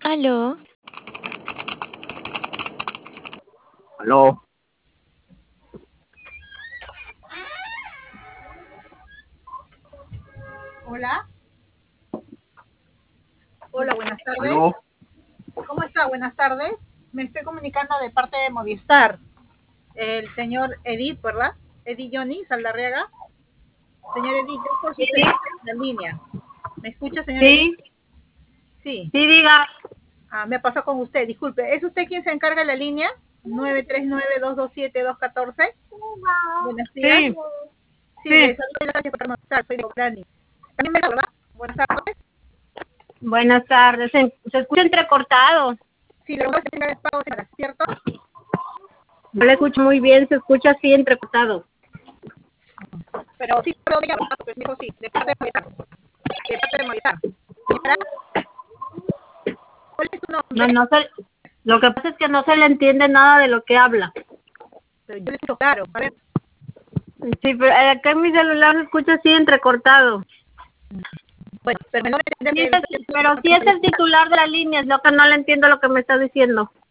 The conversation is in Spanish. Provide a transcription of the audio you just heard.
Aló. Aló. Hola. Hola, buenas tardes. Aló. ¿Cómo está? Buenas tardes. Me estoy comunicando de parte de Movistar. El señor Edith, ¿verdad? Edith Johnny Saldarriaga. Señor Edith, yo por su Sí, servicio en la línea. ¿Me escucha, señor sí, Edith? Sí. sí, diga. Me pasó con usted, disculpe. ¿Es usted quien se encarga de la línea? 939-227-214. Buenos días. Sí, Sí, sí. les saludo, gracias por Movistar. Soy de Oblani. También me ¿verdad? Buenas tardes. Buenas tardes. Se escucha entrecortado. Sí, le voy a hacer de pago, señora, ¿cierto? No le escucho muy bien, se escucha así entrecortado. Pero sí puedo diga, porque me dijo sí, de parte de Movistar. De parte de Movistar. Señora, ¿cuál es su No, nombre? no se, lo que pasa es que no se le entiende nada de lo que habla. Pero yo le escucho claro. A ver, Sí, pero acá en mi celular se escucha así entrecortado. bueno, pero me logra entender Sí, que usted pero sí es el titular de la línea, es lo que no le entiendo lo que me está diciendo.